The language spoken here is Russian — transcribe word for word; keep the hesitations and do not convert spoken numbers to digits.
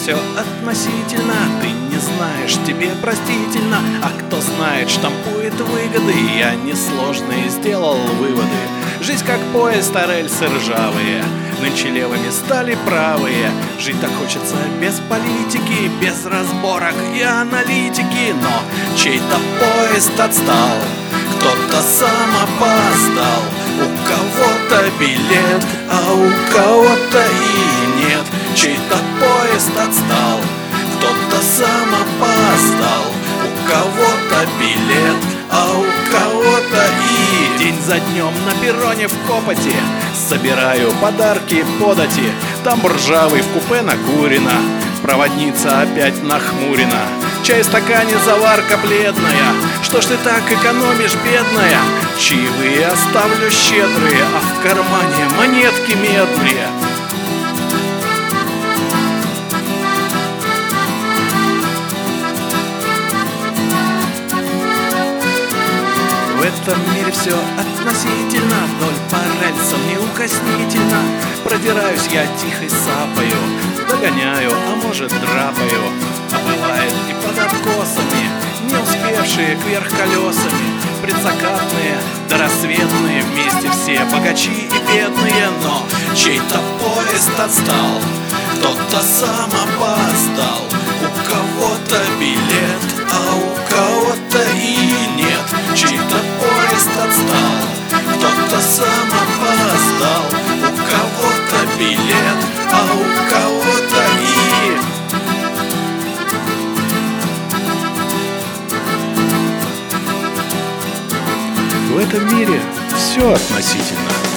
все относительно. Ты не знаешь, тебе простительно. А кто знает, штампует выгоды. Я несложные сделал выводы. Жизнь как поезд, а рельсы ржавые. Нынче левыми стали правые. Жить так хочется без политики, без разборок и аналитики. Но чей-то поезд отстал, кто-то сам опоздал. У кого-то билет, а у кого-то и нет. Чей-то поезд отстал, кто-то сам опоздал. У кого-то билет, а у кого-то и день за днем на перроне в копоти собираю подарки подати. Там ржавый в купе накурено, проводница опять нахмурена. Чай в стакане, заварка бледная. Что ж ты так экономишь, бедная? Чаевые оставлю щедрые, а в кармане монетки медные. В этом мире все относительно, вдоль по рельсам неукоснительно. Продираюсь я тихо и сапаю, догоняю, а может драпаю. А бывает и под откосами, не успевшие кверх колесами. Предзакатные да рассветные, вместе все богачи и бедные. Но чей-то поезд отстал, кто-то сам опоздал. У кого-то билет, а у кого-то и нет. Чей-то поезд отстал, кто-то сам опоздал. У кого-то билет, а у кого-то и... В этом мире все относительно.